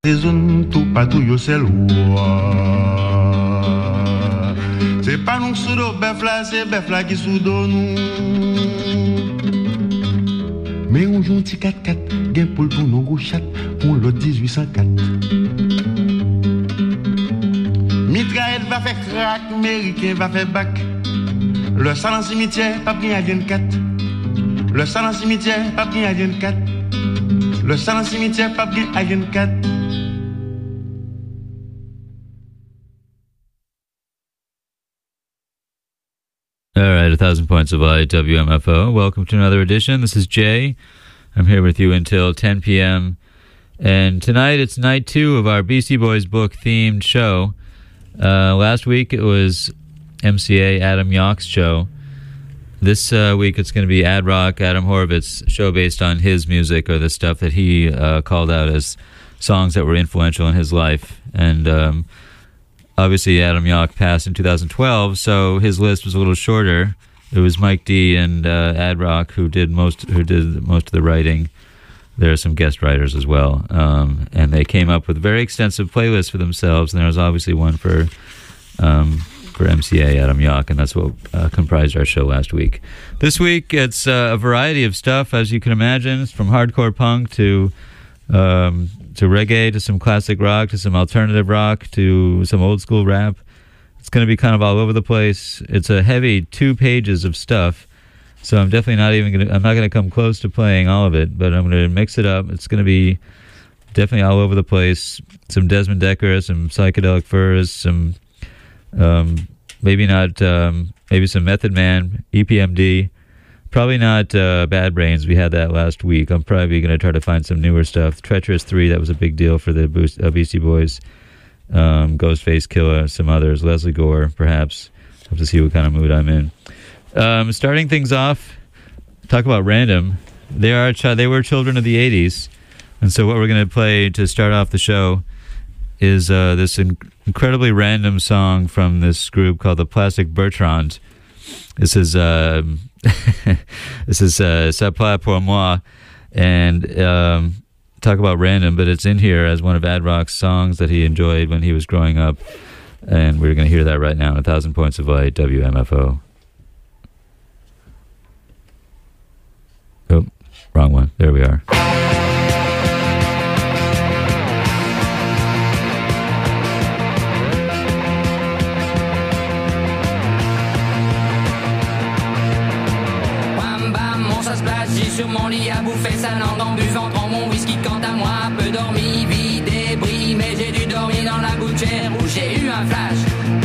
Zone tout partout yo c'est loi. C'est pas nous sous dos bœuf là, c'est bœuf là qui sous dos nous. Mais on joue un petit 4-4, gain pour nos gros chat pour le 1804. Mitraillette va faire crack, américain va faire bac. Le salon cimetière, pas bien à 24. Le salon cimetière, pas bien à 24. Le salon cimetière, pas bien à 24. All right, 1,000 points of light, WMFO. Welcome to another edition. This is Jay. I'm here with you until 10 p.m. And tonight it's night 2 of our Beastie Boys book-themed show. Last week it was MCA Adam Yauch's show. This week it's going to be Ad Rock, Adam Horowitz's show based on his music or the stuff that he called out as songs that were influential in his life. And obviously, Adam Yauch passed in 2012, so his list was a little shorter. It was Mike D and Ad Rock who did most of the writing. There are some guest writers as well, and they came up with very extensive playlists for themselves. And there was obviously one for MCA Adam Yauch, and that's what comprised our show last week. This week, it's a variety of stuff, as you can imagine, it's from hardcore punk to reggae, to some classic rock, to some alternative rock, to some old school rap. It's going to be kind of all over the place. It's a heavy 2 pages of stuff, so I'm definitely I'm not going to come close to playing all of it, but I'm going to mix it up. It's going to be definitely all over the place. Some Desmond Decker, some Psychedelic Furs, some maybe some Method Man, EPMD. Probably not Bad Brains. We had that last week. I'm probably going to try to find some newer stuff. Treacherous 3, that was a big deal for the Beastie Boys. Ghostface Killah, some others. Leslie Gore, perhaps. Have to see what kind of mood I'm in. Starting things off, talk about random. They were children of the 80s. And so what we're going to play to start off the show is this incredibly random song from this group called the Plastic Bertrand. This is Ça Plat Pour Moi, and talk about random, but it's in here as one of Ad Rock's songs that he enjoyed when he was growing up, and we're going to hear that right now on 1,000 Points of Light, WMFO. Oh, wrong one. There we are. Sur mon lit à bouffer sa langue en buvant prends mon whisky quant à moi peu dormi, vie débris mais j'ai dû dormir dans la gouttière où j'ai eu un flash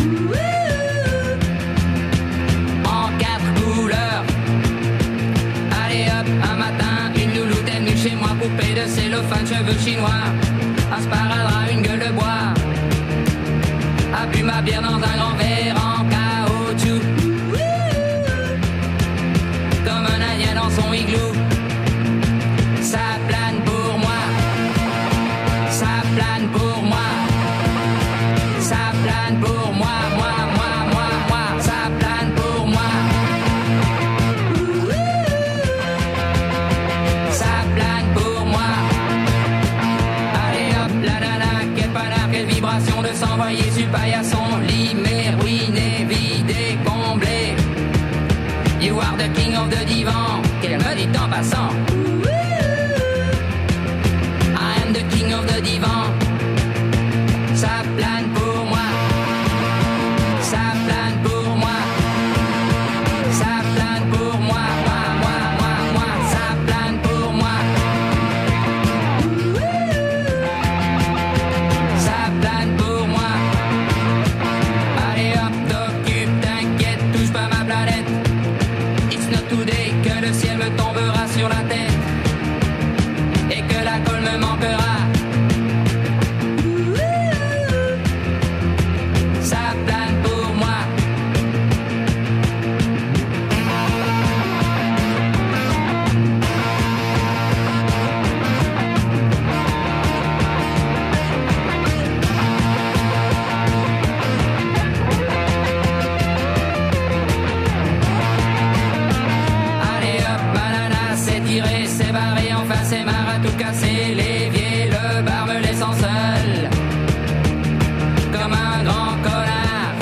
en 4 couleurs. Allez hop, un matin une louloute est venue chez moi, poupée de cellophane, cheveux chinois, un sparadrap, une gueule de bois, a bu ma bière dans un grand verre en caoutchouc comme un indien dans son igloo. Ça plane pour moi, ça plane pour moi, ça plane pour moi, moi, ça plane pour moi. Ça plane pour moi. Allez hop, la nana, quel panard, quelle vibration de s'envoyer sur le paillasson. Limé, ruiné, vidé, comblé. You are the king of the divan, qu'elle me dit en passant. The king of the divan. Ça plane pour moi, ça plane pour moi, ça plane pour moi, moi, ça plane pour moi. Ça plane pour moi. Allez hop, t'occupe, t'inquiète, touche pas ma planète. It's not today que le ciel me tombera sur la seul, comme un grand connard.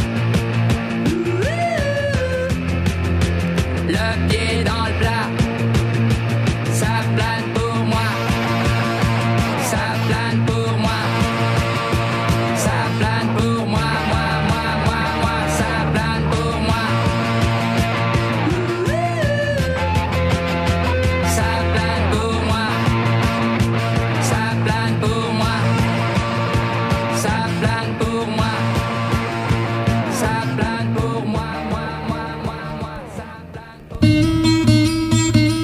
Le pied dans le plat, ça plane pour moi, ça plane pour moi, ça plane pour moi, moi, ça plane pour moi. Ça plane pour moi, ça plane pour moi, ça plane pour moi, ça plane pour moi, moi, ça plane pour moi.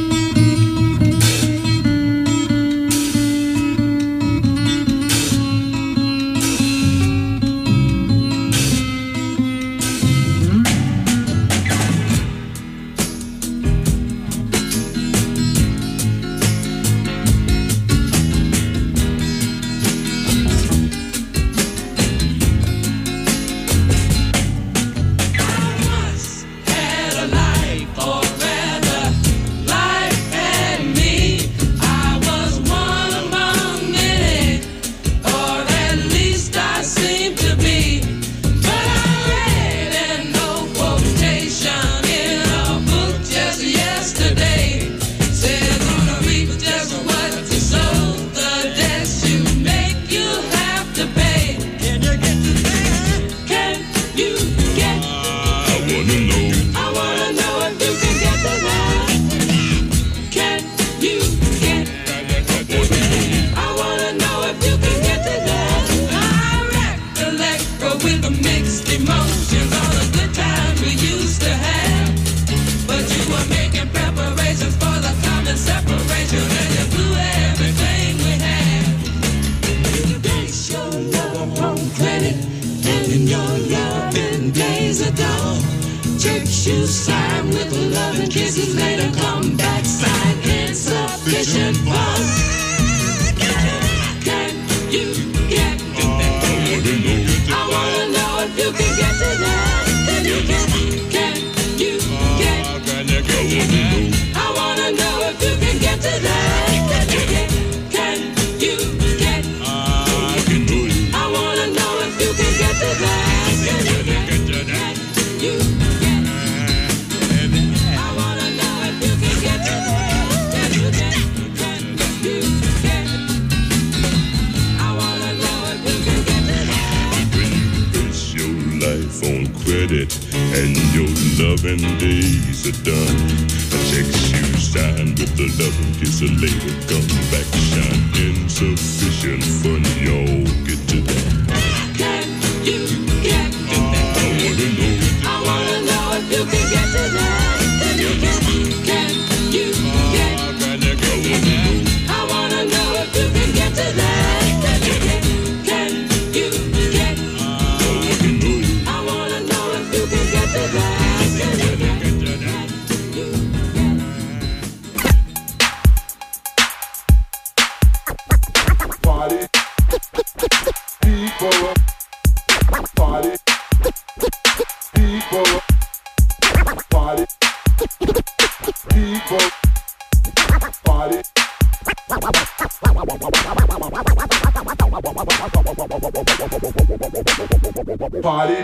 Had a life, or rather, life had me. I was one among many, or at least I seemed to be. But I read an old quotation in a book just yesterday. Says gonna reap just what you sow, the debts you make, you have to pay. Can you get to that? Can you get? I wanna know if you can get to that. Can you get? I wanna know if you can get to that. I recollect with the mixed emotions all the good times we used to have. But you were making preparations for the coming separation, and you blew everything we had. You base your love on credit, and in your loving days are gone. Church you sign with love and kisses, later come back sign insufficient funds. Can you get? I wanna know if you can get to that. Can you get? Can you get? I wanna know if you can get to that. Can you get? Can you get? I wanna know if you can get to that. Can you get? Can you get? I wanna know if you can get to that. Can you get? Can you get? I wanna know if you can get to that. Base your life on credit and your loving days are done. A check you sign with the loving kiss later come back shine insufficient fun. Y'all get to that. Can you get? I wanna know if you can get to that. Can you get? Can you get? I wanna know if you can get to that. Can you get? Can you get? I wanna know if you can get to that. Can you get? Party people, party people, party people, party. Party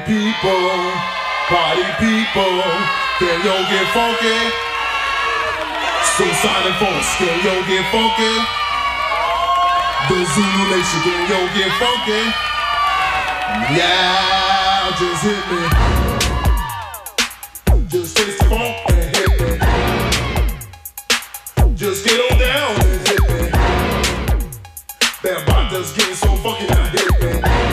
people, can yo get funky? So Sonic Force, can yo get funky? The Zulu Nation, can yo get funky? Yeah, just hit me. Just taste the funk and hit me. Just get on down and hit me. That bot just getting so funky now, hit me.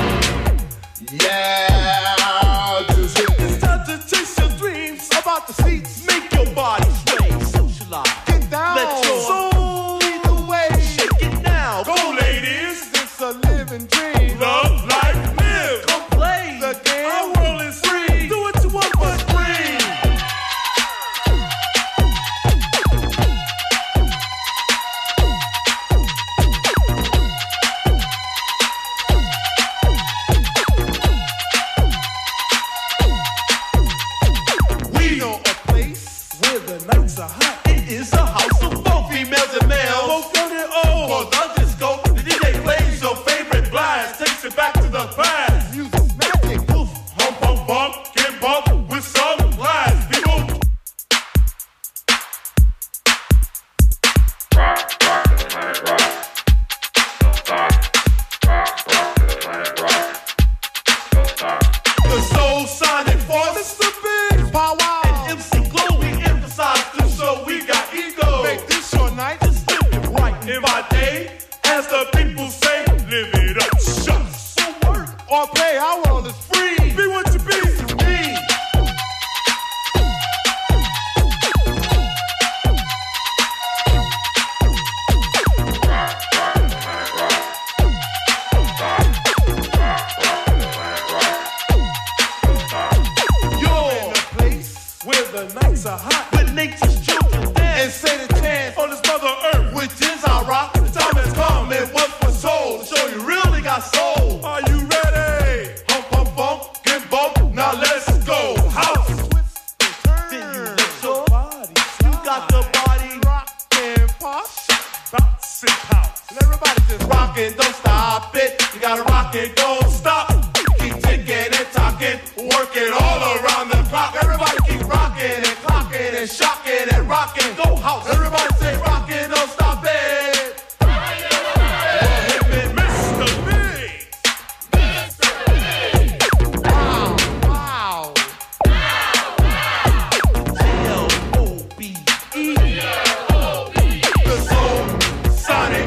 Yeah, just hit me. It's time to chase your dreams about the seats. Make your body sway, socialize. Get down. Let your soul lead the way. Shake it now. Go, ladies. It's a living dream. Love, life, live. Come play the game. Our world is free. Do what you want, but free. females and males. Both young and old. For the disco, the DJ plays your favorite all play, our world is free. Be what you be. Me. The nights are hot with nature's children dance And say the chance on this mother earth, which is our rock. The time has come and what for soul to show you really got soul. Are you ready? Hump, hump, bump, get bump. Now let's go. House. Then you let your body slide. You got the body rock and pop. Bounce and pounce. And everybody just rock it, don't stop it. You gotta rock it, don't stop. Keep ticking and talking, working all around the clock. Everybody keep rocking and clocking and shocking and rocking. Go house. Everybody say rocking, don't stop it. Mr. Big. Wow. G-L-O-B-E. The Soul Sonic.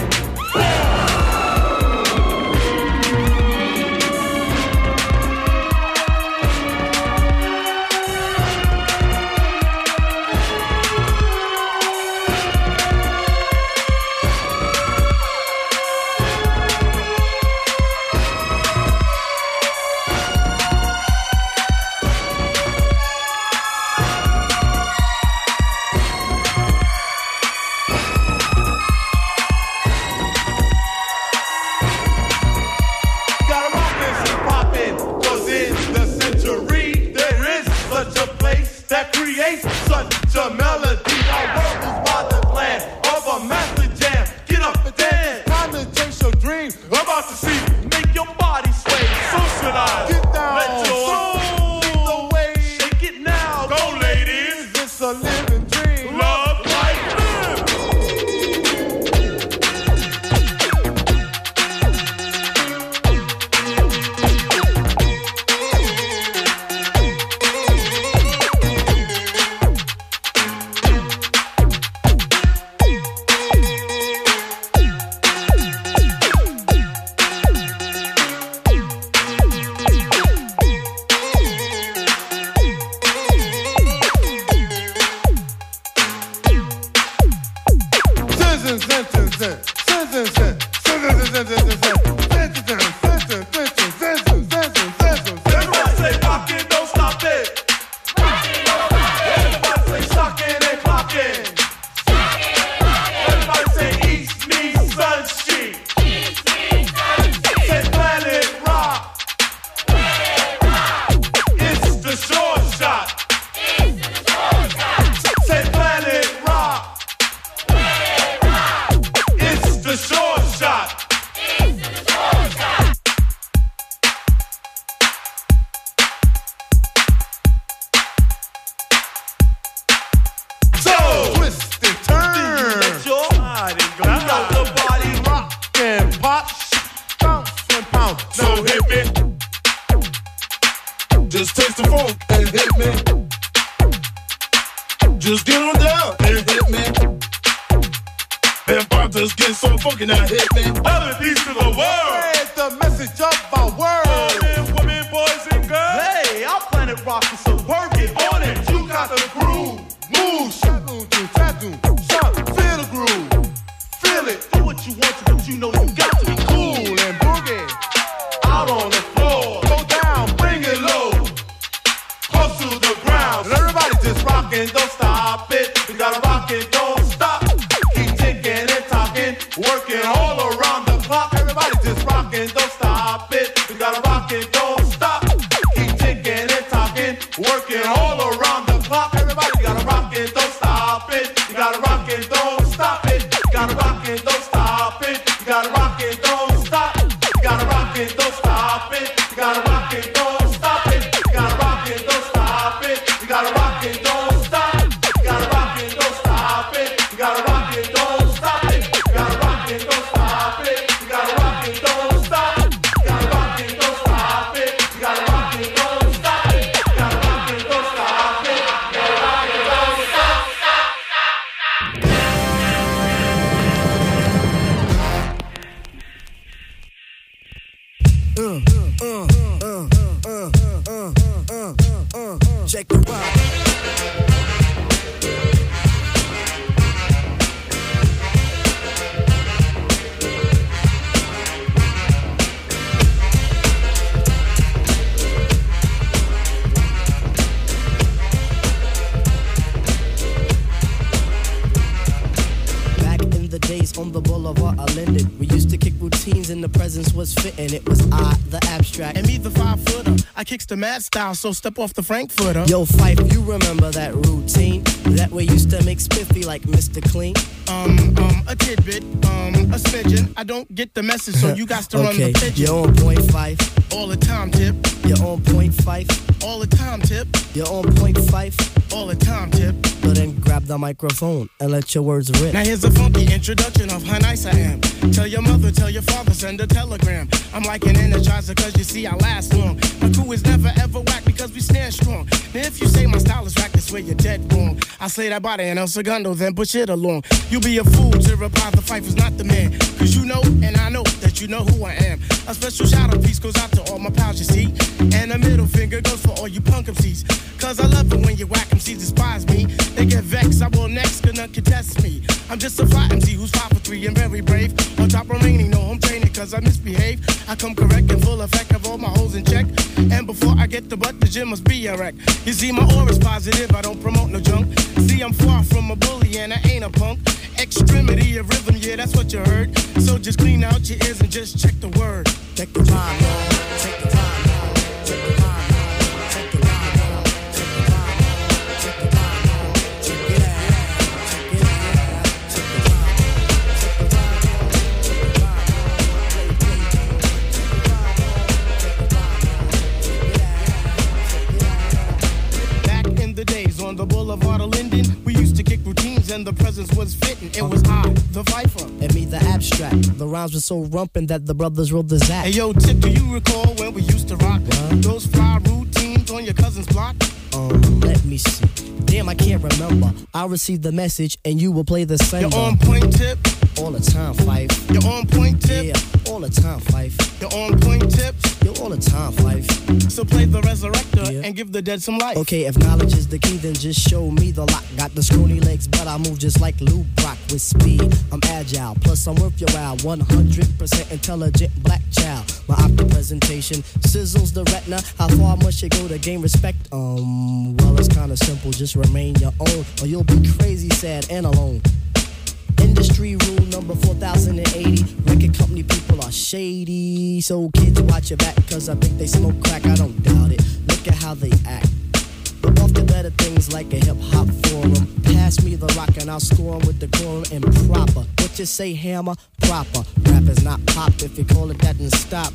Gotta rock this and pop it, 'cause in the century there is such a place that creates such a melody. Our world is by the plan of a master jam. Get up and dance, time to chase your dream. About to see, make your body sway, socialize. Get down, let your soul lead the way. Shake it now, Go, ladies. It's a living dream. Love, life, live. Everybody say rockin', don't stop it. Everybody say shockin' and clockin'. Everybody say East meets Sun Street. Say Planet Rock. It's the short shot. Say Planet Rock. It's the short shot. So twist and turn. Let your body go. You got the body rock and pop, bounce and pound. So hit me. Just taste the funk and hit me. Just get on down and hit me. Just get so funky now, hit me. Other peace to the world. Spread the message of our world. Men, women, boys, and girls. Hey, our planet rock is so work it on it. You got the groove. Move, shadow, tattoo, shot, feel the groove. Feel it. Do what you want to, but you know you got to be cool and boogie. Out on the floor. Go down, bring it low. Close to the ground. And everybody just rockin', don't stop it. We gotta rock it, don't stop. Keep ticking and talking, working all around the clock. Everybody just rockin', don't stop it. We gotta rock it, don't stop. Keep ticking and talking, working all around the clock. Everybody gotta rock it, don't stop it. You gotta rock it, don't stop it. You gotta rock it, don't stop it. You gotta rock it, don't stop. You gotta rock it, don't stop it. You gotta rock it, don't stop it. You gotta rock it, don't stop it. You gotta rock it, don't stop. You gotta rock it, don't stop it. You gotta rock it, don't stop it. You gotta rock it, don't stop it. You gotta rock it, don't stop. You gotta rock it, don't stop it. Check the rhyme. On the boulevard of Linden, we used to kick routines and the presence was fitting. It was I, the abstract, and me, the 5-footer. I kicks the mad style, so step off the Frankfurter. Yo, Fife, you remember that routine? That way used to make spiffy like Mr. Clean. A tidbit, a smidgen. I don't get the message, so you got to run the pigeon. You're on point, Fife. All the time, Tip. You're on point, Fife. All the time, Tip. You're on point, Fife. All the time, Tip. But then grab the microphone and let your words rip. Now here's a funky introduction of how nice I am. Tell your mother, tell your father, send a telegram. I'm like an energizer, cause you see I last long. My crew is never ever whack because we stand strong. Now if you say my style is whack, that's where you're dead wrong. I slay that body and El Segundo, then push it along. You be a fool to reply the fight was not the man. Cause you know, and I know, that you know who I am. A special shout out piece goes out to all my pals, you see. And a middle finger goes for all you punk MCs. Cause I love it when you whack MCs despise me. They get vexed, I will next, cause none contest me. I'm just a fly MC who's 5'3" and very brave. On top remaining, no home training cause I misbehave. I come correct and full effect of all my hoes in check. And before I get the butt, the gym must be a wreck. You see my aura's positive, I don't promote no junk. See I'm far from a bully and I ain't a punk. Extremity of rhythm, yeah that's what you heard. So just clean out your ears and just check the word. Check the rhyme, y'all. Check the rhyme, y'all. Check the rhyme, y'all. Check the rhyme, y'all. Check the rhyme, y'all. Check the rhyme, y'all. Check it out. Check it out. Check the rhyme, y'all. Check the rhyme, y'all. Check the rhyme, y'all. Play, play, play. Check the rhyme, y'all. Check the rhyme, y'all. Check it out. Check it out. Back in the days on the boulevard of Linden, we used to kick routines and the presence was fitting. It was I, the Viper. And me, the abstract. The rhymes were so rumpin' that the brothers rolled the Zach. Hey yo, Tip, do you recall when we used to rock those fly routines on your cousin's block? Let me see. Damn, I can't remember. I received the message and you will play the sender. You're on point, Tip. All the time, Fife. You're on point, Tip. Yeah, all the time, Fife. You're on point, Tip. You're all the time, Fife. So play the resurrector and give the dead some life. Okay, if knowledge is the key, then just show me the lock. Got the scrawny legs, but I move just like Lou Brock with speed. I'm agile, plus I'm worth your while. 100% intelligent black child. My optic presentation sizzles the retina. How far must you go to gain respect? Well, it's kinda simple. Just remain your own, or you'll be crazy, sad, and alone. Industry rule number 4080. Record company people are shady. So kids, watch your back, cause I think they smoke crack. I don't doubt it. Look at how they act. But off to better things like a hip-hop forum. Pass me the rock and I'll score 'em with the quorum and proper. What you say, hammer? Proper. Rap is not pop. If you call it that, then stop.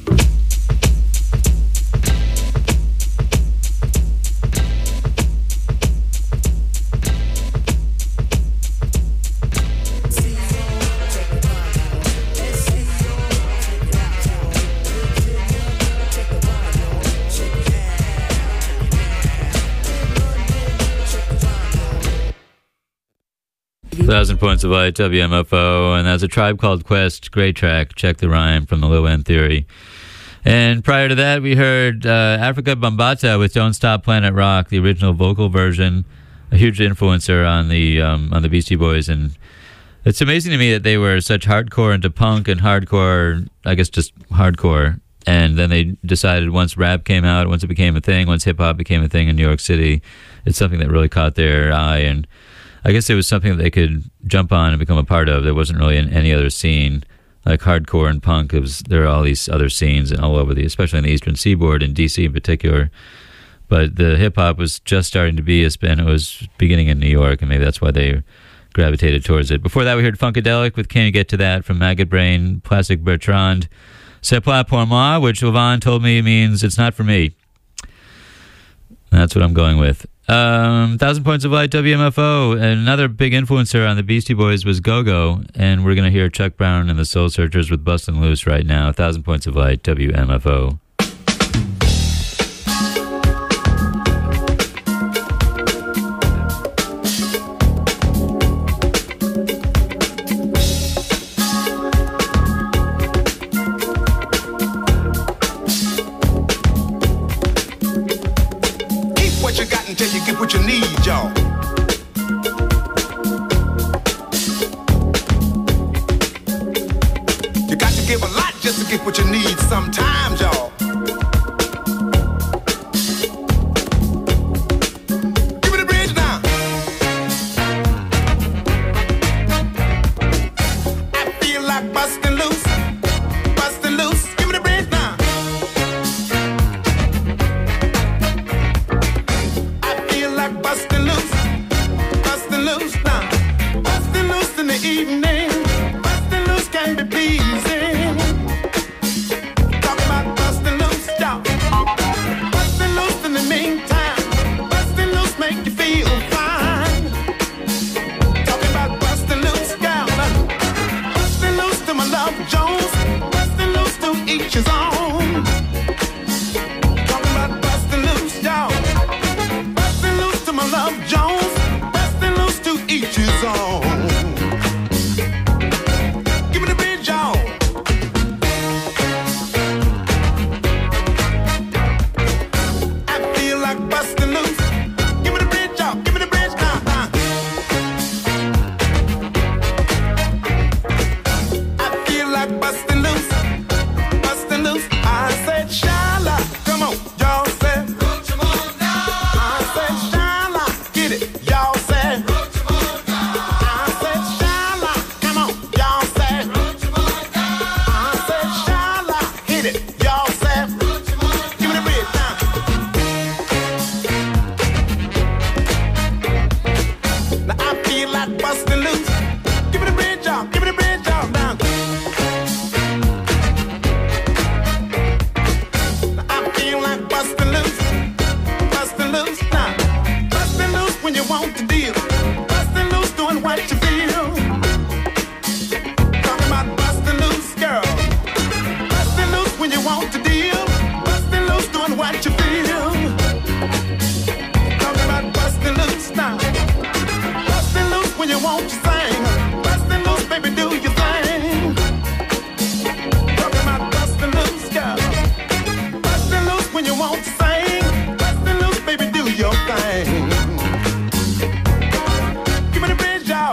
Thousand Points of Light, WMFO, and that's a Tribe Called Quest, great track, Check the Rhyme from the Low End Theory. And prior to that, we heard Africa Bambaataa with Don't Stop Planet Rock, the original vocal version, a huge influencer on the Beastie Boys. And it's amazing to me that they were such hardcore into punk and hardcore, I guess just hardcore. And then they decided once rap came out, once it became a thing, once hip-hop became a thing in New York City, it's something that really caught their eye. And I guess it was something that they could jump on and become a part of. There wasn't really in any other scene like hardcore and punk. There are all these other scenes all over especially in the Eastern Seaboard, in DC in particular. But the hip hop was just starting to be a spin. It was beginning in New York, and maybe that's why they gravitated towards it. Before that, we heard Funkadelic with Can You Get to That from Maggot Brain, Plastic Bertrand, C'est pas pour moi, which Yvonne told me means it's not for me. That's what I'm going with. 1,000 Points of Light, WMFO. Another big influencer on the Beastie Boys was Go-Go, and we're going to hear Chuck Brown and the Soul Searchers with Bustin' Loose right now. 1,000 Points of Light, WMFO. what you need, y'all. You got to give a lot just to get what you need sometimes, y'all. Give me the bridge now. I feel like busting loose, busting loose. Give me the bridge now. I feel like busting loose now. Busting loose in the evening. Busting loose can be pleasing. Talk about busting loose, y'all. Busting loose in the meantime. Busting loose make you feel fine. Talking about busting loose, gal. Busting loose to my love Jones. Busting loose to each his own. Talking about busting loose, y'all. Busting loose to my love Jones. Busting loose to each his own. Give me the bridge, y'all. I feel like busting loose. Give me the bridge, y'all. Give me the bridge now. I feel like busting loose, busting loose. I said, Shala, come on, y'all said. I said, Shala, get it, y'all said. I said, Shala, come on, y'all said. I said, Shala, hit it, y'all said. Give me the bridge now. Now I feel like busting loose. Give me the bridge, y'all. Give me the bridge, y'all. Now. Now I feel like busting loose. Busting loose now. Busting loose when you want to deal. Busting loose doing what you feel. Talking about busting loose, girl. Busting loose when you want to deal. Busting loose doing what you feel. Talking about busting loose now. Busting loose when you want to sing. Busting loose, baby, do your thing. Talking about busting loose, girl. Busting loose when you want to sing. Busting loose, baby, do your thing. Give me the bridge, y'all.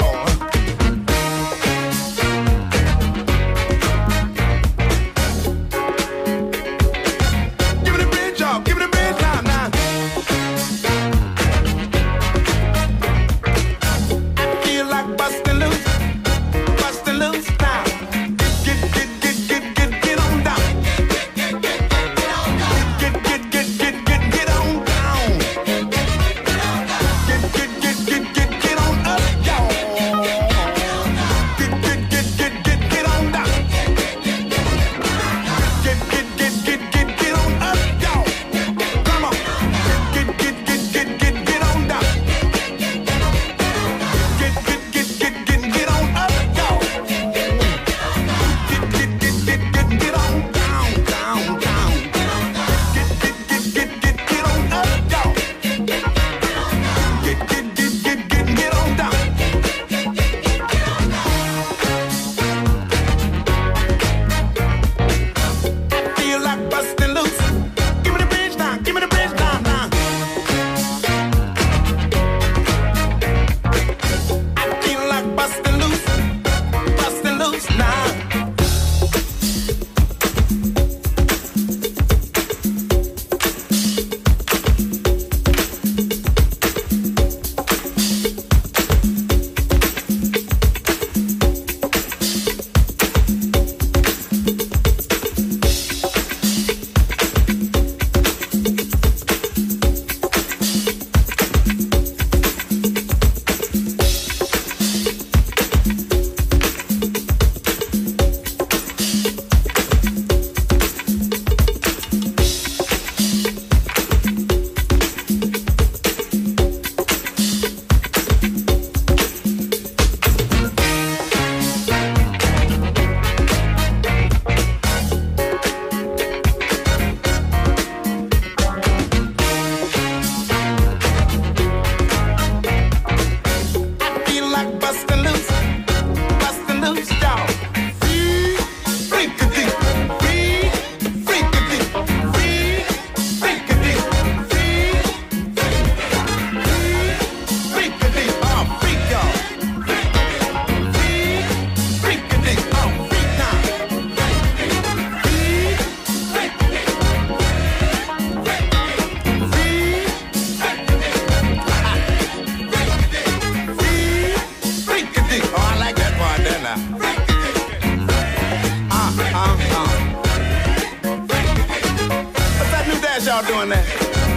y'all doing that?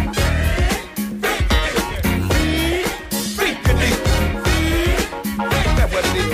That's what it is.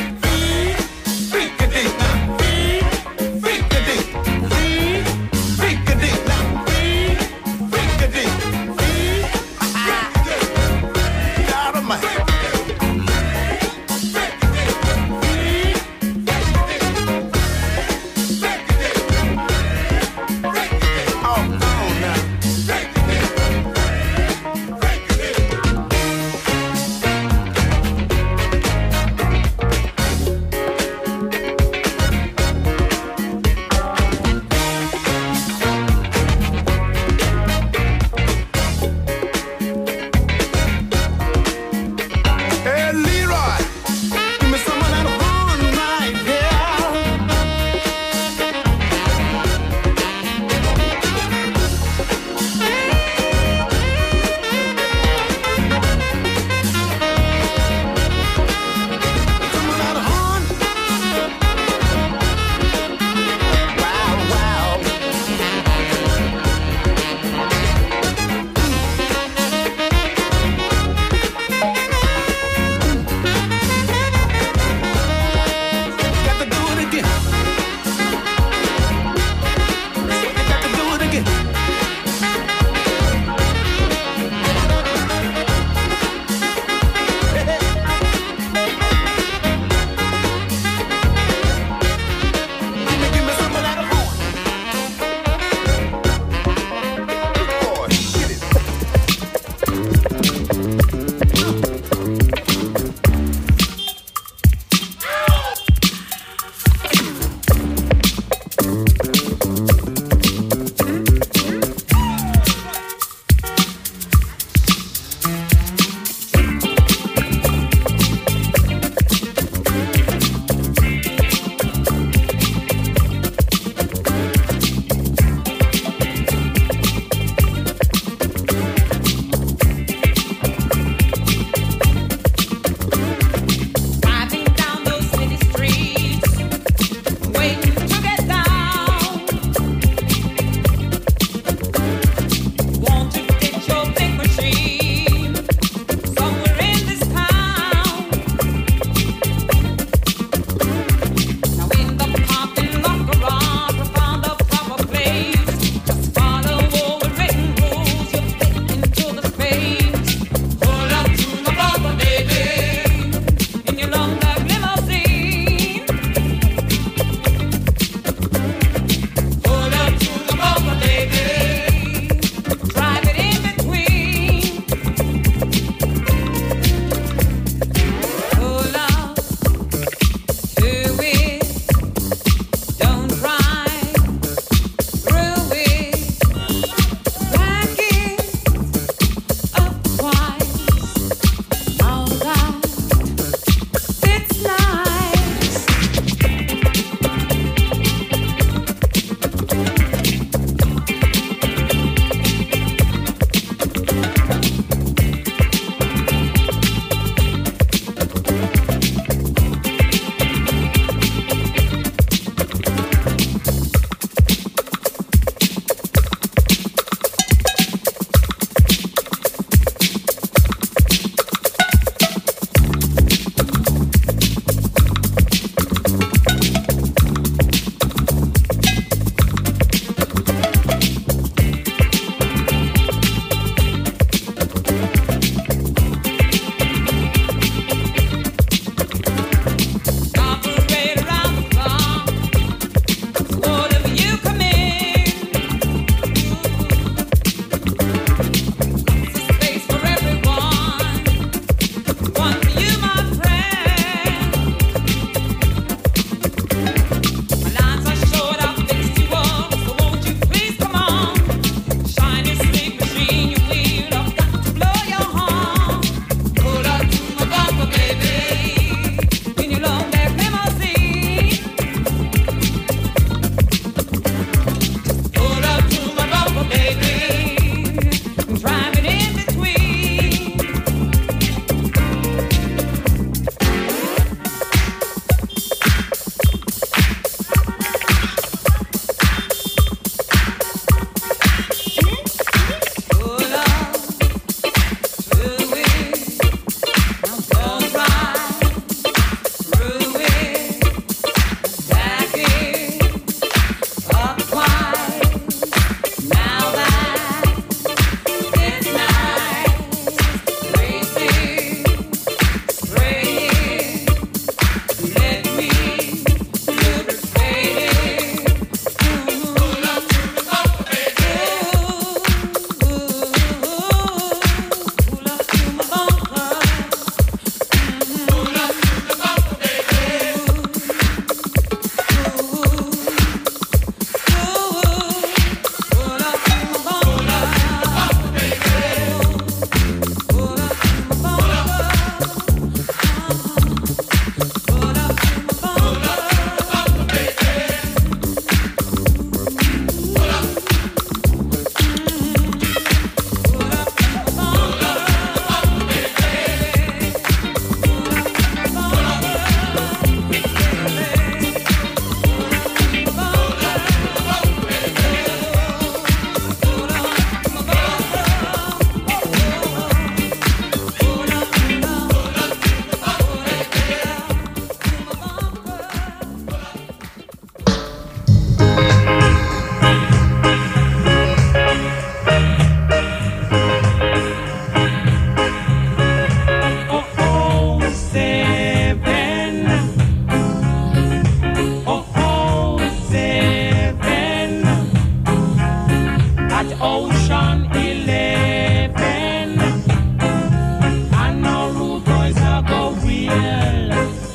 Ocean 11. And no rude boys are go real.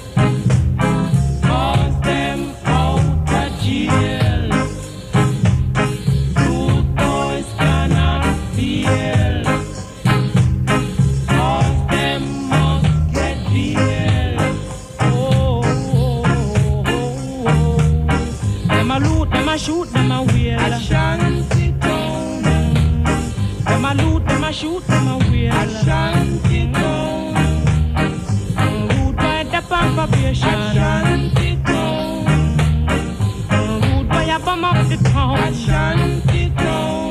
Cause them out of jail. Rude boys cannot feel. Cause them must get real. Oh, them a loot, them a shoot, them a wheel. Ashanti town. Them a loot, them a shoot, them a wheel. Ashanti town. Rude boy the probation. Ashanti town. Rude boy a bum up the town. Ashanti town.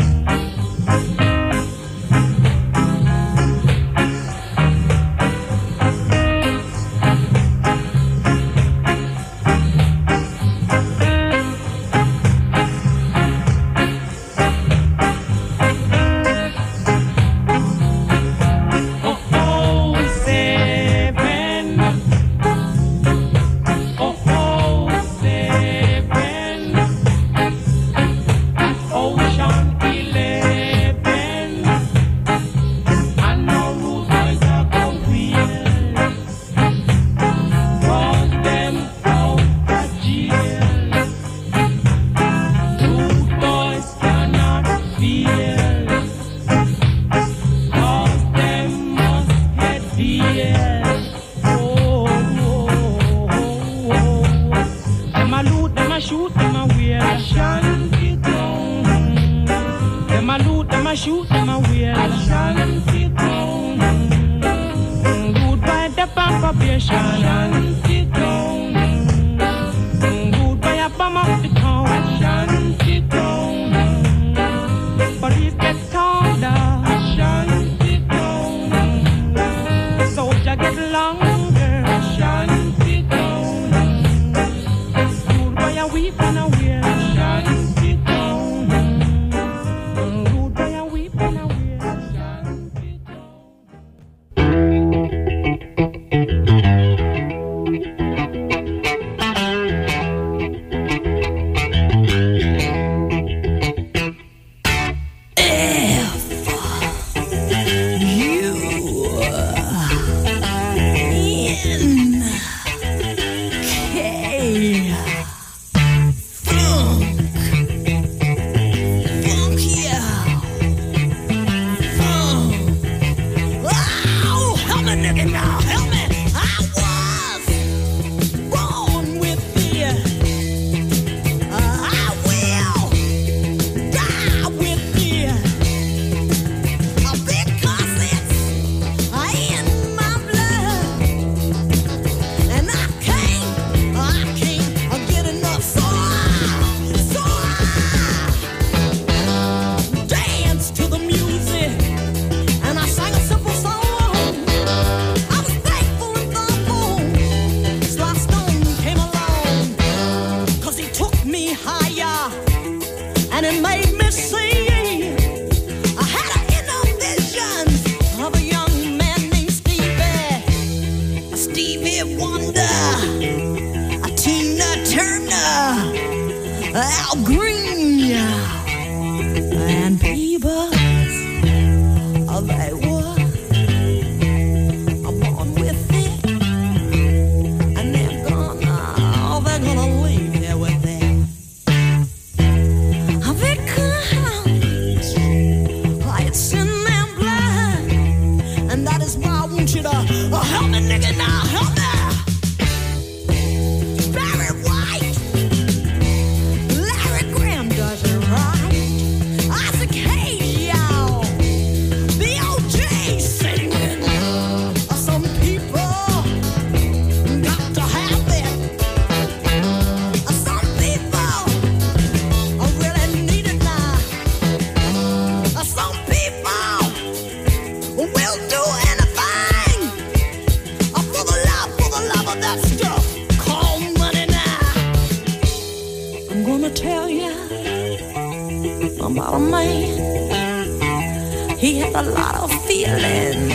He had a lot of feeling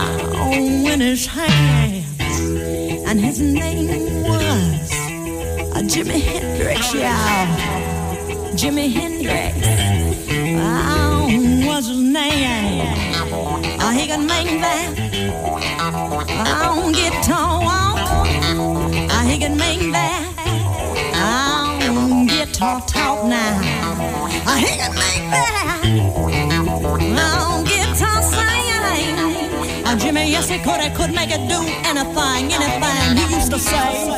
in his hands, and his name was Jimi Hendrix, y'all. Jimi Hendrix. higgin' man that on guitar walk. I higgin' man that on guitar talk now. I higgin' man that on guitar sing. Jimmy, yes he could make it do anything he used to say.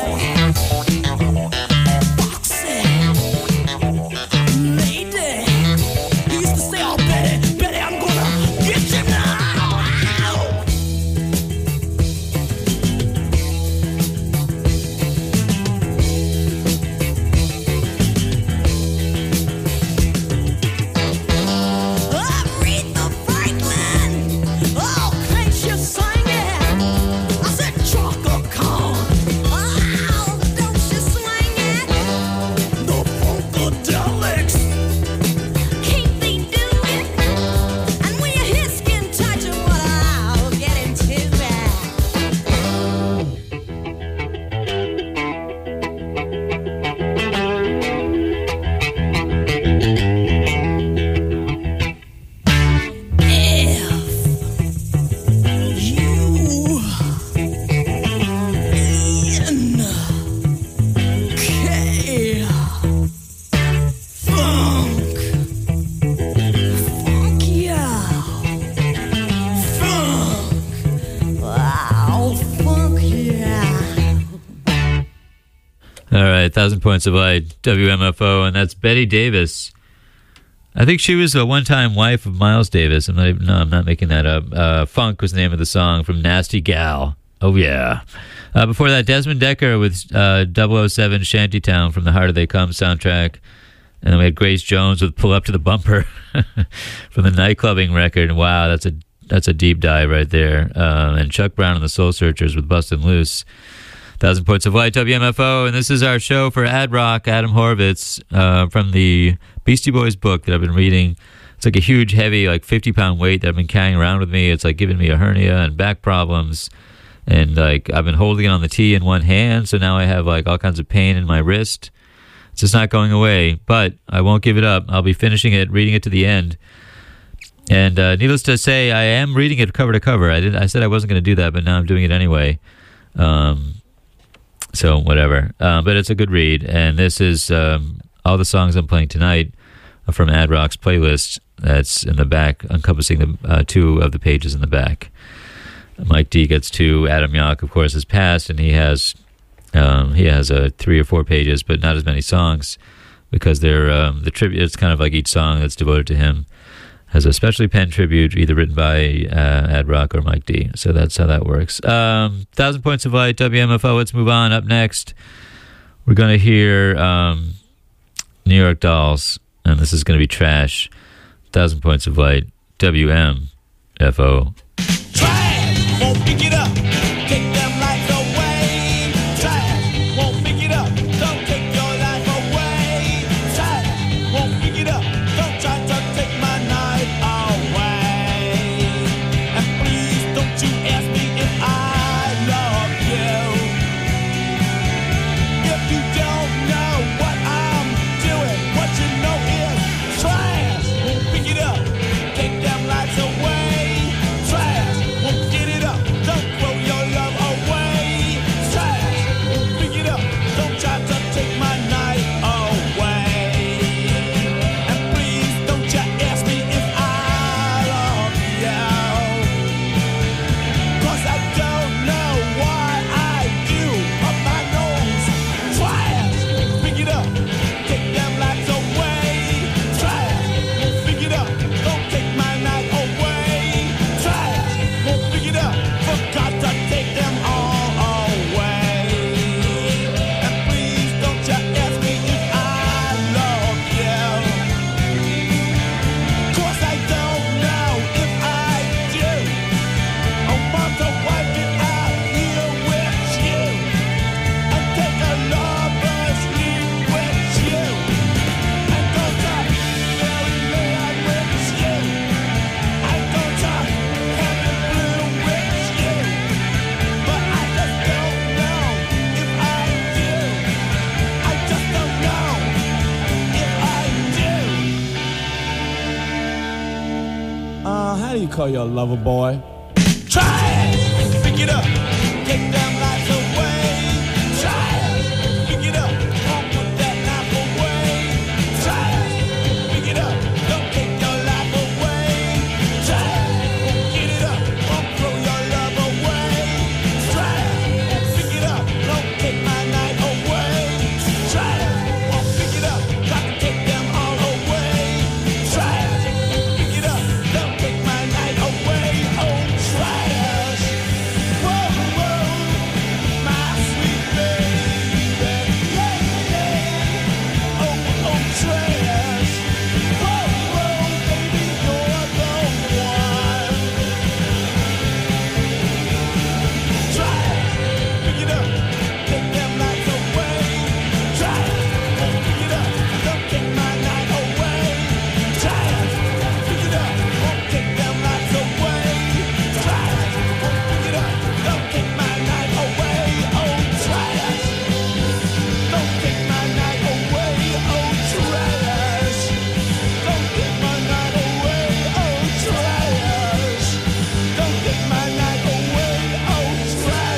All right, 1,000 Points of Light, WMFO, and that's Betty Davis. I think she was a one-time wife of Miles Davis. I'm not making that up. Funk was the name of the song from Nasty Gal. Oh, yeah. Before that, Desmond Decker with 007 Shantytown from the Harder They Come soundtrack. And then we had Grace Jones with Pull Up to the Bumper from the nightclubbing record. Wow, that's a deep dive right there. And Chuck Brown and the Soul Searchers with Bustin' Loose. 1,000 Points of Light, WMFO, and this is our show for Ad Rock, Adam Horvitz, from the Beastie Boys book that I've been reading. It's like a huge, heavy, like 50-pound weight that I've been carrying around with me. It's like giving me a hernia and back problems, and like I've been holding it on the T in one hand, so now I have like all kinds of pain in my wrist. It's just not going away, but I won't give it up. I'll be finishing it, reading it to the end. And needless to say, I am reading it cover to cover. I said I wasn't going to do that, but now I'm doing it anyway. So whatever. But it's a good read. And this is all the songs I'm playing tonight are from Ad Rock's playlist that's in the back, encompassing the two of the pages in the back. Mike D gets 2. Adam Yauch, of course, has passed, and he has 3 or 4 pages, but not as many songs because they're the tribute. It's kind of like each song that's devoted to him has a specially penned tribute, either written by Ad Rock or Mike D. So that's how that works. 1,000 Points of Light, WMFO. Let's move on. Up next, we're going to hear New York Dolls, and this is going to be Trash. 1,000 Points of Light, WMFO. Trash, won't pick it up. Take them lights away. Trash, won't pick it up. Don't take your life away. Trash, won't pick it up. Don't try to take my night away. And please don't you ask me if I love you. If you don't know what I'm doing, what you know is trash, won't pick it up. Take them lights away. Trash, won't get it up. Don't throw your love away. Trash, won't pick it up. Don't try to take my night away. And please don't you ask me if I love you. 'Cause I don't know why I do. Up my nose. Trash, won't pick it up. Take them lights away. Trash, won't pick it up. Don't take my night away. Trash, won't pick it up. Forgot to take them all away. And please don't you ask me if I love you. 'Cause I don't know if I do. I want to wipe it out here with you. And take a lover's leave with you. And go to fairyland with you. And go to heaven blue with you. But I just don't know if I do. I just don't know if I do. How do you call your lover boy? it up, take them lights away. Try it, pick it up, won't put that life away. Try it, pick it up, don't take your life away. Try it, won't get it up, won't throw your love away. Try it, pick it up, don't take my night away. Try it, won't pick it up, got to take them all away. Try it, pick it up, don't take my night away. Oh, try us. Whoa, whoa, my sweet baby. Oh, oh, try us. Whoa, whoa, baby, you're the one. Try it, pick it up, take them lights away. Try it, won't pick it up, don't take my night away. Try it, pick it up, won't take them lights away. Try it, won't pick it up, don't take my night away. Oh, try it, don't take my night away. Oh, try it, don't take my night away. Oh, try it, don't take my night away. Oh, try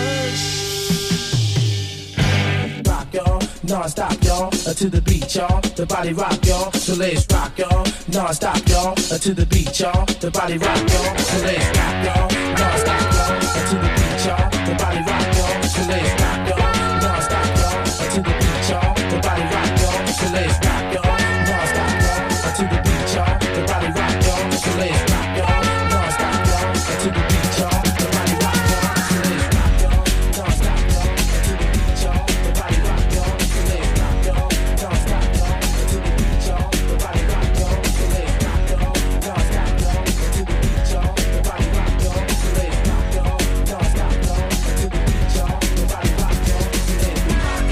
it. Rock y'all, non-stop y'all, to the beat y'all, the body rock y'all, so let's rock y'all, non-stop y'all, to the beat y'all, the body rock y'all, so let's rock y'all, non-stop y'all, to the beat y'all, the body rock y'all, so let's rock y'all, non-stop y'all, to the beat y'all, the body rock y'all, so let's rock y'all, non-stop y'all, to the beat y'all, the body rock y'all, so let's rock y'all, non-stop y'all, to the beat y'all, the body rock y'all, so let's rock y'all, non-stop y'all, to the beat y'all, the body rock y'all, so let's rock y'all, non-stop y'all, to the beat y'all, the body rock y'all, so let's rock y'all, non-stop y'all, to the beat y'all, the body rock y'all, so let's rock y'all, non-stop y'all, to the beat y'all, the body rock y'all, so let's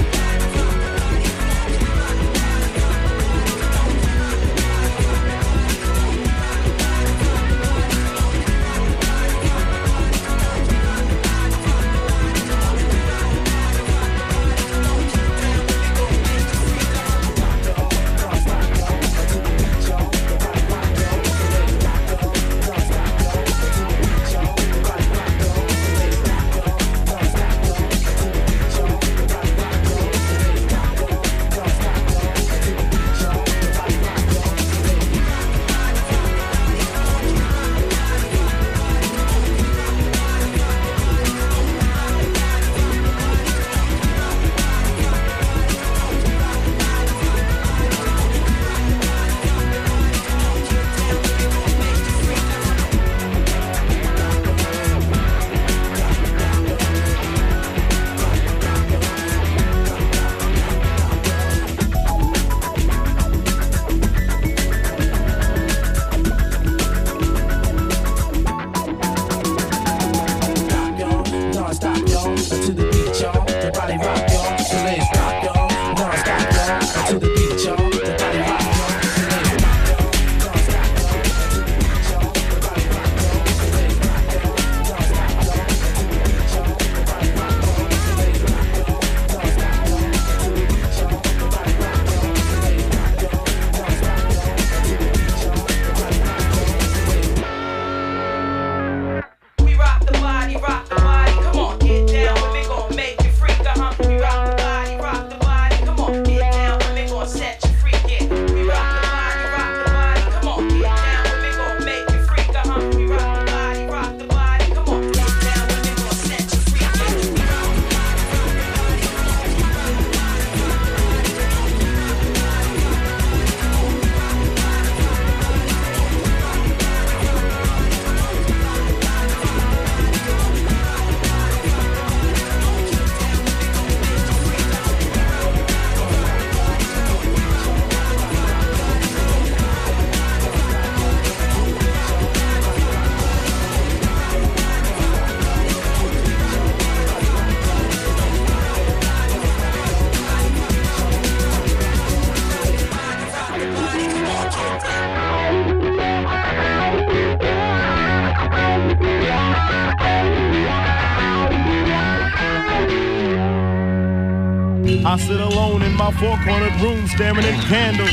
I sit alone in my four-cornered room staring at candles.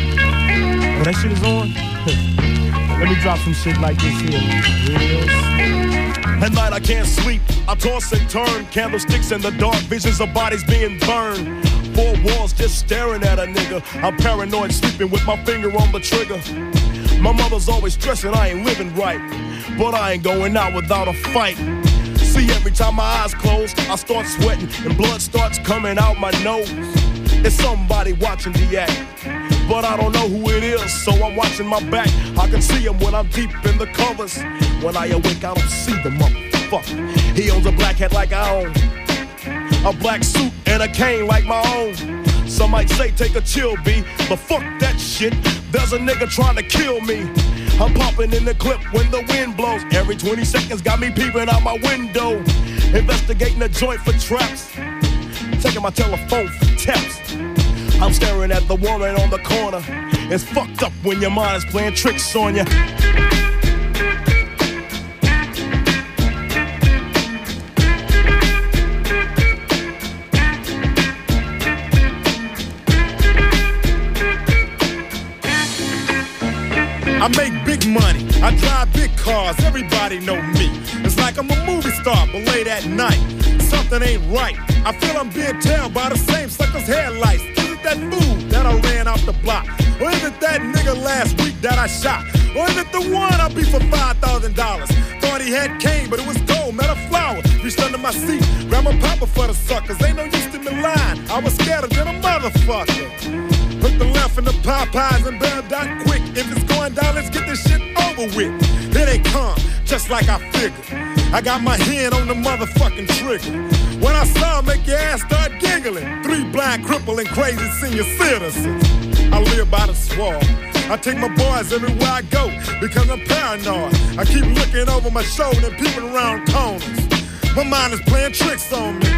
Oh, that shit is on? Let me drop some shit like this here. Real slow. At night I can't sleep, I toss and turn. Candlesticks in the dark, visions of bodies being burned. Four walls just staring at a nigga. I'm paranoid, sleeping with my finger on the trigger. My mother's always stressing I ain't living right, but I ain't going out without a fight. See, every time my eyes close, I start sweating and blood starts coming out my nose. It's somebody watching the act, but I don't know who it is, so I'm watching my back. I can see him when I'm deep in the covers. When I awake, I don't see the motherfucker. He owns a black hat like I own, a black suit and a cane like my own. Some might say take a chill, B, but fuck that shit. There's a nigga trying to kill me. I'm popping in the clip when the wind blows. Every 20 seconds got me peeping out my window. Investigating the joint for traps, taking my telephone for taps. I'm staring at the woman on the corner. It's fucked up when your mind is playing tricks on you. I make big money, I drive big cars, everybody know me. It's like I'm a movie star, but late at night, something ain't right. I feel I'm being tailed by the same sucker's headlights. Is it that fool that I ran off the block? Or is it that nigga last week that I shot? Or is it the one I beat for $5,000? Thought he had cane, but it was gold, not a flower. Reached under my seat, grabbed my popper for the suckers. Ain't no use to me lying, I was scared than a motherfucker. Put the left in the Popeyes and bail down quick. If it's going down, let's get this shit over with. It ain't come, just like I figured. I got my hand on the motherfucking trigger. When I saw him, make your ass start giggling. 3 blind, crippling, crazy senior citizens. I live by the swamp. I take my boys everywhere I go because I'm paranoid. I keep looking over my shoulder and peeping around corners. My mind is playing tricks on me.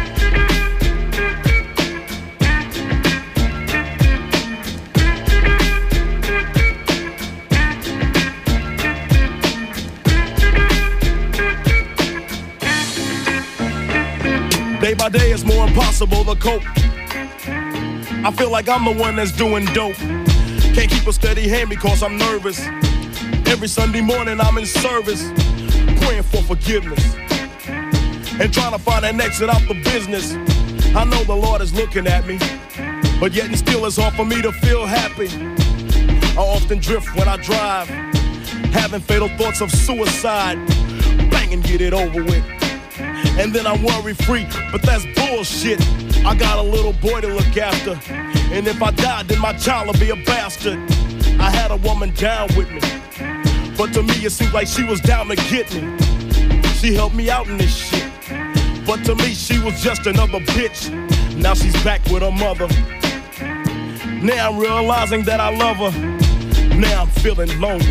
Day by day it's more impossible to cope. I feel like I'm the one that's doing dope. Can't keep a steady hand because I'm nervous. Every Sunday morning I'm in service, praying for forgiveness and trying to find an exit out the business. I know the Lord is looking at me, but yet and still it's hard for me to feel happy. I often drift when I drive, having fatal thoughts of suicide. Bang and get it over with, and then I'm worry-free, but that's bullshit. I got a little boy to look after, and if I die, then my child will be a bastard. I had a woman down with me, but to me it seemed like she was down to get me. She helped me out in this shit, but to me she was just another bitch. Now she's back with her mother. Now I'm realizing that I love her. Now I'm feeling lonely.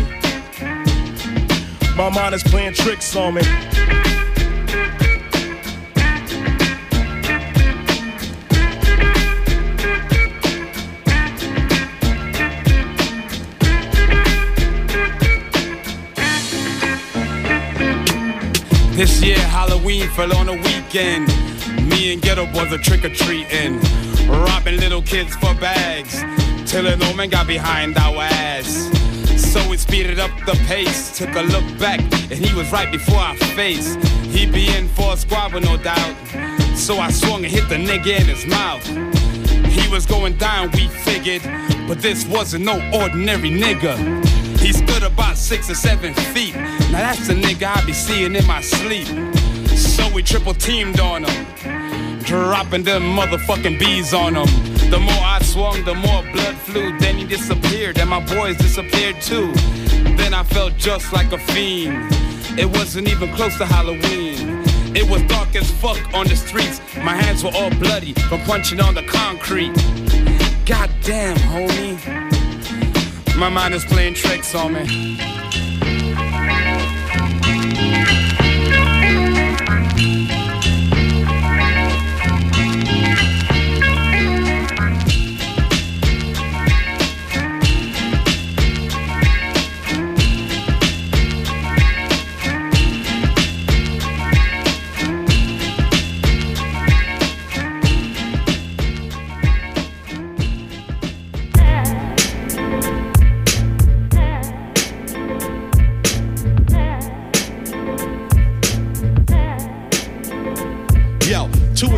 My mind is playing tricks on me. This year Halloween fell on a weekend. Me and Ghetto Boys are trick-or-treating, robbing little kids for bags, till an old man got behind our ass. So we speeded up the pace, took a look back, and he was right before our face. He'd be in for a squabble, no doubt, so I swung and hit the nigga in his mouth. He was going down, we figured, but this wasn't no ordinary nigga. He stood about 6 or 7 feet. Now that's the nigga I be seeing in my sleep. So we triple teamed on him, dropping them motherfucking bees on him. The more I swung, the more blood flew. Then he disappeared, and my boys disappeared too. Then I felt just like a fiend. It wasn't even close to Halloween. It was dark as fuck on the streets. My hands were all bloody from punching on the concrete. Goddamn, homie, my mind is playing tricks on me.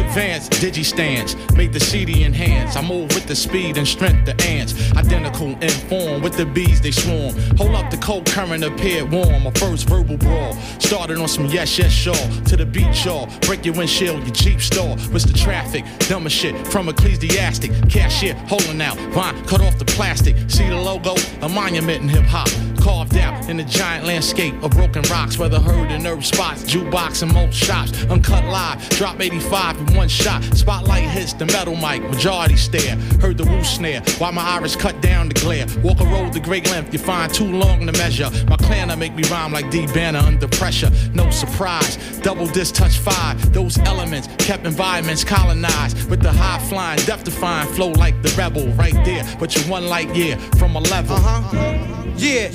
advanced digi-stands, made the CD enhance. I move with the speed and strength the ants. Identical in form with the bees they swarm. Hold up the cold current appeared warm. My first verbal brawl started on some yes, sure. To the beat, y'all. Break your windshield, your Jeep store. What's the traffic? Dumber shit from ecclesiastic. Cashier holding out. Vine cut off the plastic. See the logo? A monument in hip hop. Carved out in the giant landscape of broken rocks. Whether heard in herb spots, jukebox and most shops. Uncut live, drop 85 in one shot. Spotlight hits the metal mic, majority stare. Heard the woo snare, while my iris cut down the glare. Walk a road to great length, you find too long to measure. My clan make me rhyme like D Banner under pressure. No surprise, double disc touch 5. Those elements kept environments colonized. With the high flying, death defying flow like the rebel. Right there, but you're one light year from a level. Yeah.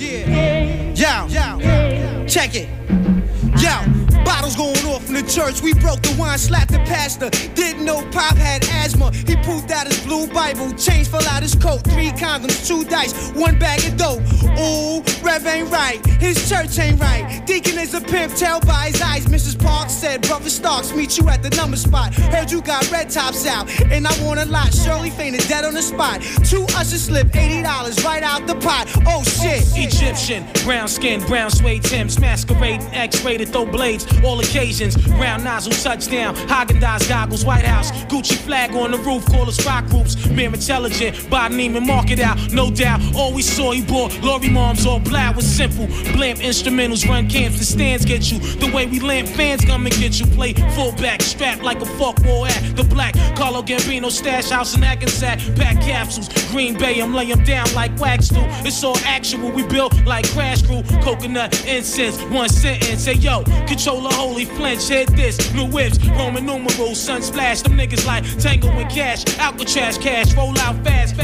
Yo, check it. Yo, bottles going off in the church. We broke the wine, slapped the pastor. Didn't know Pop had asthma. He pulled out his blue Bible. Chains fell out his coat. 3 condoms, 2 dice, 1 bag of dope. Ooh, Rev ain't right. His church ain't right. Deacon is a pimp, tell by his eyes. Mrs. Park said, Brother Starks, meet you at the number spot. Heard you got red tops out, and I want a lot. Shirley fainted dead on the spot. 2 ushers slipped $80 right out the pot. Oh shit. Egyptian, brown skin, brown suede Timbs, masquerading, X-rated, throw blades, all occasions. Round nozzle, touchdown, Haagen-Dazs goggles, White House, Gucci flag on the roof, call us rock groups. Mere intelligent, by Neiman, mark it out, no doubt. All we saw, he bought Lori Moms, all black was simple. Blamp instrumentals, run camps, the stands get you. The way we lamp fans come and get you. Play fullback, strapped like a fuck war at the black. Carlo Gambino stash house in Hackensack, pack capsules. Green Bay, I'm lay 'em down like wax do. It's all actual, we built like Crash Crew. Coconut incense, 1 sentence. Say yo, control a holy flinch, hit this. New whips, Roman numerals, sun splash. Them niggas like Tango and Cash, Alcatraz cash, roll out fast.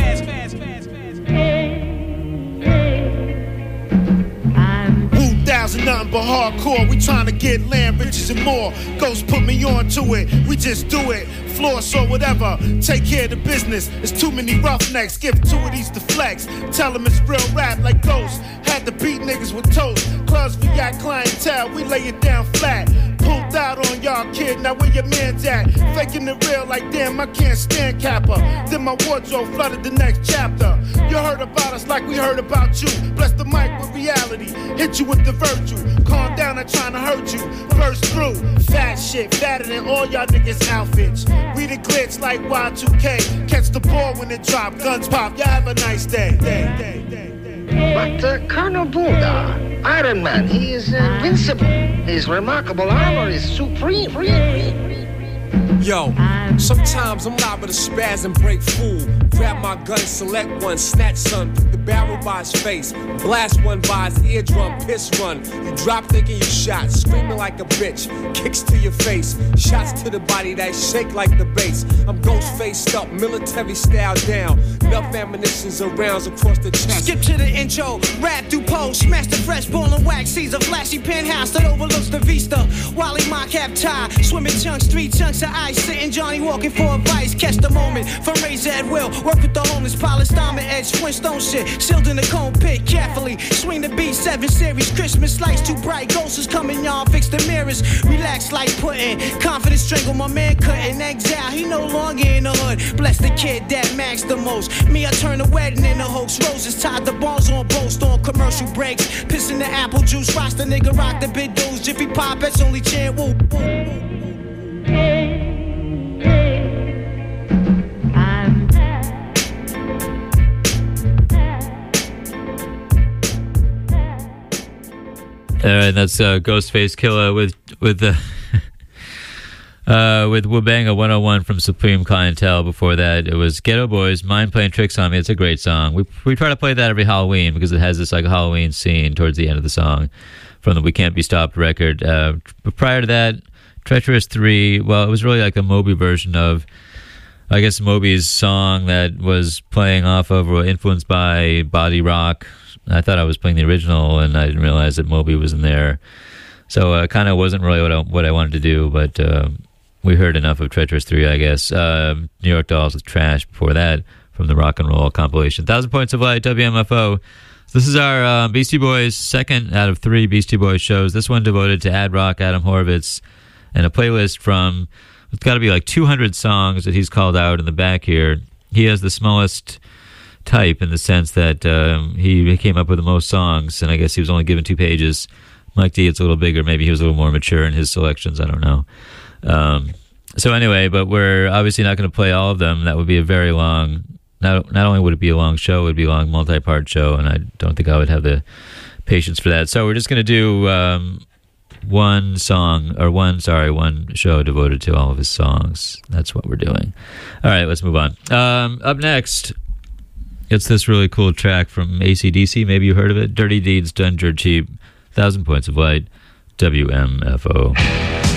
Thousand nothing but hardcore. We trying to get land, riches and more. Ghost put me on to it. We just do it. Floss or whatever. Take care of the business. There's too many roughnecks. Give 2 of these to flex. Tell them it's real rap like Ghost. Had to beat niggas with toast. Clubs we got clientele. We lay it down flat. Pulled out on y'all, kid. Now where your man's at? Faking the real like damn, I can't stand Kappa. Then my wardrobe flooded the next chapter. You heard about us like we heard about you. Bless the mic with reality. Hit you with the virtue. Calm down, I'm trying to hurt you. Burst through. Fat shit, fatter than all y'all niggas' outfits. We the glitch like Y2K. Catch the ball when it drop. Guns pop. Y'all have a nice day. But Colonel Buddha, Iron Man, he is invincible. His remarkable armor is supreme. Yo, sometimes I'm liable to spaz and break fool. Grab my gun, select one, snatch some, put the barrel by his face, blast one by his eardrum, piss run. You drop thinking you shot, screaming like a bitch, kicks to your face, shots to the body that shake like the bass. I'm ghost faced up, military style down, enough ammunitions and rounds across the chest. Skip to the intro, rap through pose, smash the fresh ball and wax, sees a flashy penthouse that overlooks the vista. Wally my cap tie, swimming chunks, 3 chunks of ice, sitting Johnny walking for advice. Catch the moment from razor at will, work with the homeless, polished diamond edge, Flintstone shit, sealed in the cone pit carefully. Swing the B7 series, Christmas lights too bright, ghosts is coming, y'all fix the mirrors. Relax like pudding, confidence strangle my man cutting exile. He no longer in the hood. Bless the kid that max the most. Me, I turn the wedding into hoax. Roses tied the balls on boast on commercial breaks. Pissing the apple juice, watch the nigga rock the big dudes. Jiffy Pop, that's only chant woo. That's Ghostface Killah with Wabanga 101 from Supreme Clientele. Before that, it was Ghetto Boys, Mind Playing Tricks on Me. It's a great song. We try to play that every Halloween because it has this like Halloween scene towards the end of the song from the We Can't Be Stopped record. But prior to that, Treacherous 3, well, it was really like a Moby version of, I guess, Moby's song that was playing off of or influenced by Body Rock. I thought I was playing the original, and I didn't realize that Moby was in there. So it kind of wasn't really what I wanted to do, but we heard enough of Treacherous 3, I guess. New York Dolls with Trash before that from the Rock and Roll compilation. 1,000 Points of Light, WMFO. This is our Beastie Boys' second out of 3 Beastie Boys shows. This one devoted to Ad Rock, Adam Horovitz, and a playlist from it's got to be like 200 songs that he's called out in the back here. He has the smallest type in the sense that he came up with the most songs, and I guess he was only given 2 pages. Mike D, it's a little bigger. Maybe he was a little more mature in his selections. I don't know. So anyway, but we're obviously not going to play all of them. That would be a very long, not only would it be a long show, it would be a long multi-part show, and I don't think I would have the patience for that. So we're just going to do one show devoted to all of his songs. That's what we're doing. All right, let's move on. Up next, it's this really cool track from AC/DC. Maybe you heard of it. Dirty Deeds Done Dirt Cheap, 1,000 Points of Light, WMFO.